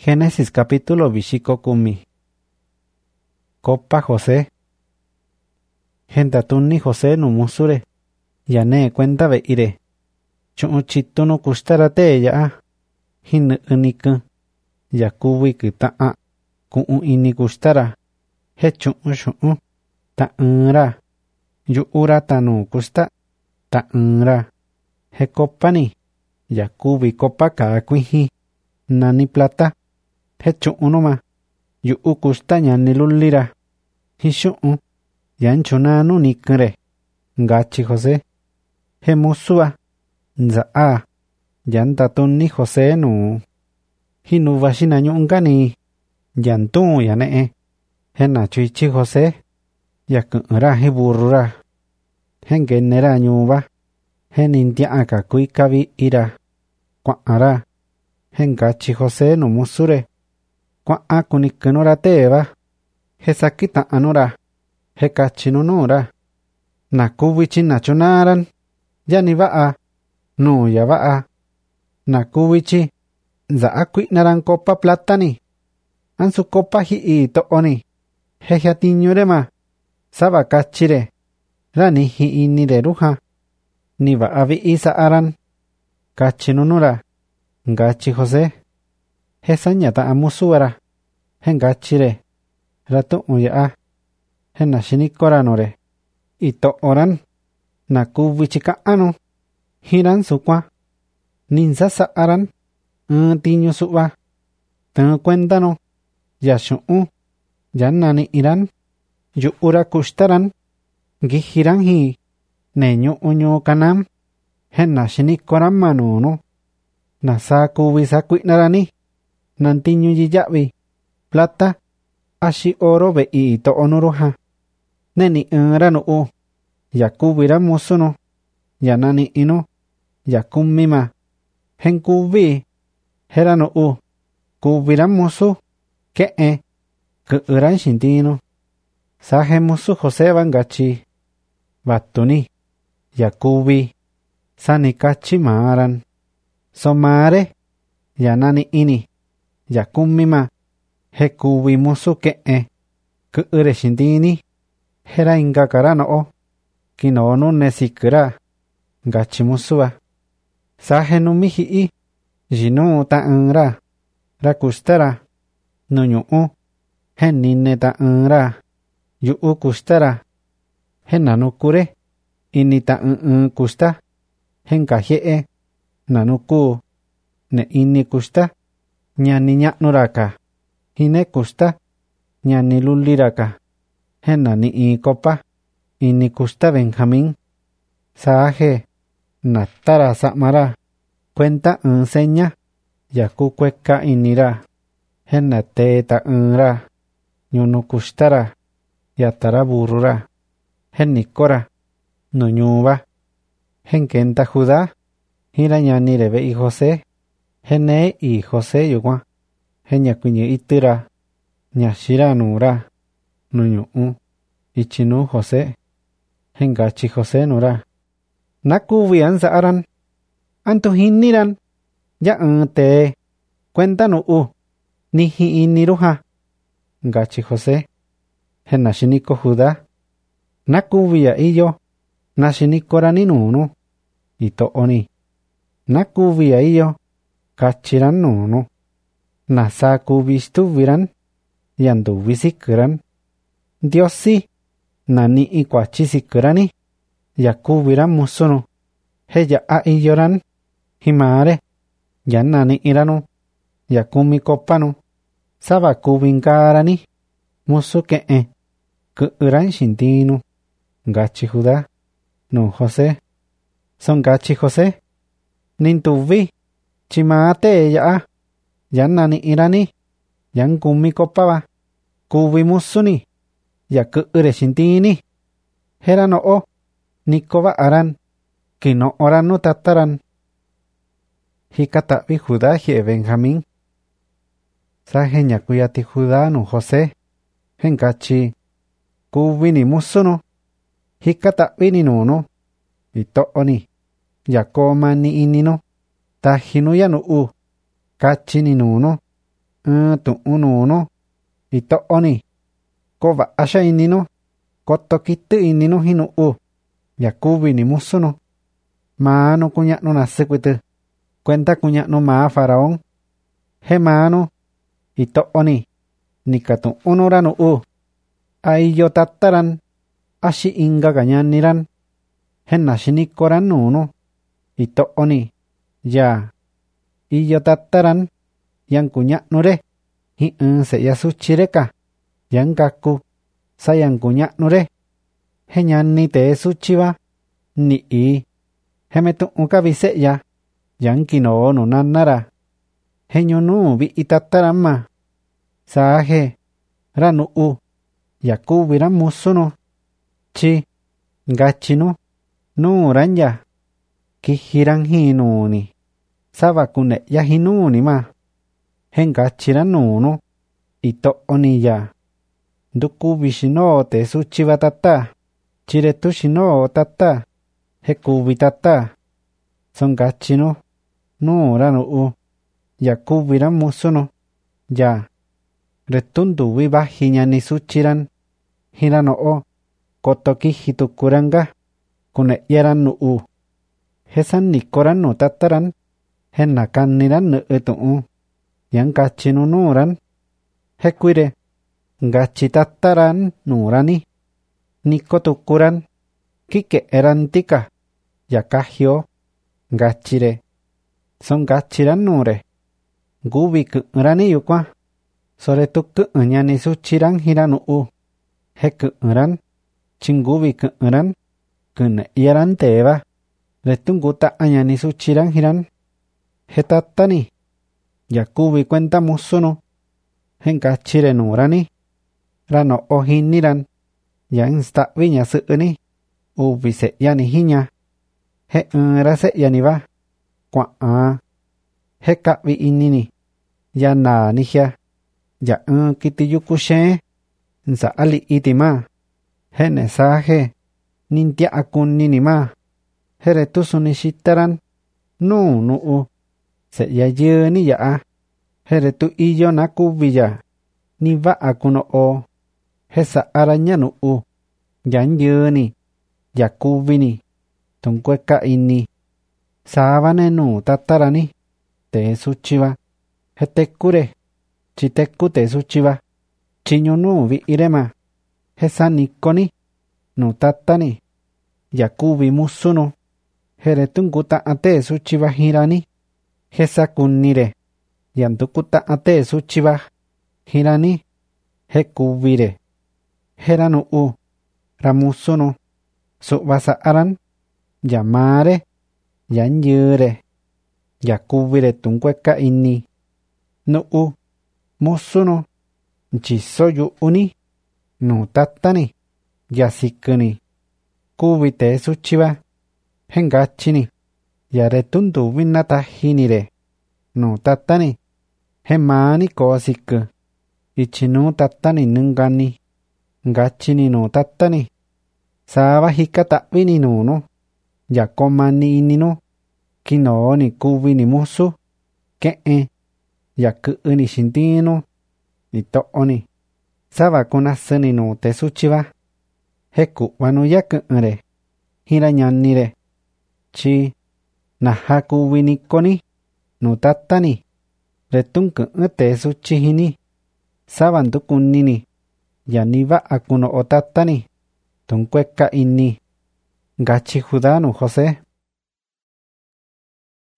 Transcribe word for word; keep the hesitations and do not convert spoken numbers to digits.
Génesis capítulo vixiko kumi. Copa José. Gentatuni José no musure. Yane cuenta ve ire. Chun chito no kustarate ya. Hin unik. Yakubi kita a. Kun ini kustara. He chun shun. Ta unra. Yu ura tanu kusta. Ta unra. He copa ni. Yakubi copa ka kuihi. Nani plata. He chu'unoma. Yu'u kusta ñani lullira. Hi xu'un. Yan chunanu nikre. Ngachi José. He musua. Nza'a. Yan tatuni José nu. Hi nuvashina ñu'ngani. Yan tu yane'e. He nachuichi José. Yaku'ra hi burrura. He ngenera ñuva. He nintia'a ka kuikavi ira. Kua'ara. He ngachi José nu musure. Kua'a kunikunura teva. He sakita anura. He kachinunura. Nakubichi nachunaran. Yani va'a. Nu ya va'a. Nakubichi. Za'a kuinaran copa platani. Ansu copa hi'i to'oni. He hiatiñurema. Saba kachire. Rani hi'i nire ruja. Ni va'a vi'i sa'aran. Kachinunura. Ngachi José. He sañata amusuara. He ngachire. Ratu uya'a. He nashinikoranore. Ito oran. Nakubichika anu. Hiran sukwa. Ninsa sa'aran. Un tiño suwa. Ten cuentano. Yashu'u. Yanani iran. Yu'ura kushtaran. Gihiran hi. Neñu uñu kanam. He nashinikoran manunu. Nasa kubisa kuinarani. Nantiñu yiyabi. Plata. Ashi oro be ito onuruha. Neni unranu u. Yakubira musuno. Yanani inu. Yakumima. Hen kubi. Heranu u. Kubira musu. Ke'e. Ku'uran shintino. Sahe musu José bangachi. Batuni. Yakubi. Sanikachi maran. Somare. Yanani ini. Yakumima. He kubi musu ke'e. Ku'ure shindini. Hera ingakara no. Kinonu nesikura. Gachi musua. Sahe numihi'i. Jinu ta'unra. Rakustara. Nuñu'u. He nine ta'unra. Yu'u kustara. He nanukure. Ini ta'un kusta. Hen kahye'e. Nanuku. Ne ini kusta. Ñani ña'nuraka. Hine kusta. Ñani lulliraka. Hena ni i copa. Ini kusta Benjamín. Saje. Natara samara. Cuenta enseña. Yaku cueca inira. Hena teta unra. Ñunu kustara. Yatara burura. Henikora. Nuñuva. Henkenta Judá. Hira ñani rebe y José. Hene y José yugua. Henya kuñe itira. Ñashira nura. Nuñu'u. Ichinu José. Hengachi José nura. Nakubian sa'aran. Antu hiniran. Ya te. Cuenta nu'u. Nihi iniruja. Ngachi José. Henashiniko Judá. Nakubia iyo. Nashinikora ninunu. Ito oni. Nakubia iyo. Kachiran nunu. Nasa kubistuviran. Yandu visikuran. Diosi. Nani ikuachi sikurani. Yakubiran musunu. Heya a iyoran. Himare. Yanani iranu. Yakumi kopanu. Saba kubinkarani. Musu ke'e. Ku'uran shintinu. Gachi Judá. No José. Son gachi José. Nintuvi. Chimate ya. Yanani irani. Yan kumi kopaba. Kubi musuni. Yaku'ure shintini. Herano o. Nikoba aran. Kino oranu tataran. Hikatabi Judá hie Benjamín. Saje ñakuyati Judá nu José. Hengachi. Kubi ni musunu. Hikatabi ni nunu. Ito'oni. Yakoma ni inino. Tajinu yanu u. Kachi ni nunu. ɨɨn tu'un nuunu ito'oni koo va'a xaan ininu koto kitɨ ininu jinu'u ya kuvi ni musunu maa nu kuña'nu nasɨ kuitɨ kuenta kuña'nu maa faraón je maa nu ito'oni nikatu'unu ra nu'u a iyo tataran axi inga ka ñaniran je naxinikoran nuunu ito'oni yaa iyo tataran yan kuña'nure ji ɨɨn se'ya sutyi ka yan kaku sa yan kuña'nure je ñani tee sutyi va ni'i je metu'un kavi se'ya yan kinoo nu nana ra je ñunuu vi'i tataran ma saa je ra nu'u ya kuvi ra musunu tyi ngachinu nuuran ya kijiran jinuuni sava kune'ya jinuuni ma je ngachiran nuunu ito'oni ya ndukuvi xinoo tee sutyi va tata tyiretu xinoo tata je kuvi tata so ngachinu nuu ra nu'u ya kuvi ra musunu ya retu nduvi vaji ñani sutyiran jin ra no'o koto kiji tukuran ka kune'yaran nu'u je sanikoran nu tataran je nakaniran nɨ'ɨ tu'un yan kachinu nuuran je kuire ngachi tataran nuurani niko tukuran kike'eran tika ya kajio ngachire so ngachiran nuure nkuvi kɨ'ɨnrani yukuan so retu kɨ'ɨn ñani sutyiran jin ra nu'u je kɨ'ɨnran tyi nkuvi kɨ'ɨnran kɨne'yaran tee va retu nkuta'an ñani sutyiran jiran je tatani ya kuvi kuenta musunu je ngachire nuurani ra no'o jiniran ya nsita'vi ñasɨ'ɨni uvi se'yani jiña je ɨɨn ra se'yani va kua'an je ka'vi inini ya naani jia ya ɨɨn kiti yuku xeen nsa'a li'i ti maa je ne saa je nintia'a kunini maa je retu suni xitaran nuu nu'u se'ya yɨɨni ya'a je retu iyo na kuvi ya ni va'a kuno'o je sa'ara ña nu'u yan yɨɨni ya kuvini tunkueka ini saavane nuu tatarani tee sutyi va je tekure tyi teku tee sutyi va tyi ñunuu vi'ire ma je sanikoni nu tatani ya kuvi musunu je retu nkuta'an tee sutyi va jinrani je sakunire ya ndukuta'an tee sutyi va jinrani je kuvire je ra nu'u ra musunu su'va sa'aran ya maare yan yɨɨre ya kuvire tunkueka ini nu'u musunu ntyiso yu'uni nuu tatani ya sikɨni kuvi tee sutyi va je ngachini ya retu nduvi natajinire nuu tatani je maani koo sikɨ ityi nuu tatani nɨngani ngachini nuu tatani saava jika ta'vini nuunu ya komani ininu kinooni kuvini musu ke'en ya kɨ'ɨni xintiinu ito'oni sava kunasɨni nuu tee sutyi va je ku'va nu ya kɨ'ɨnre jin ra ñanire tyi naja kuvi nikoni nuu tatani retu nkɨ'ɨn tee sutyi jini sava ndukunini ya ni va'a kuno'o tatani tunkueka ini ngachi Judá nu José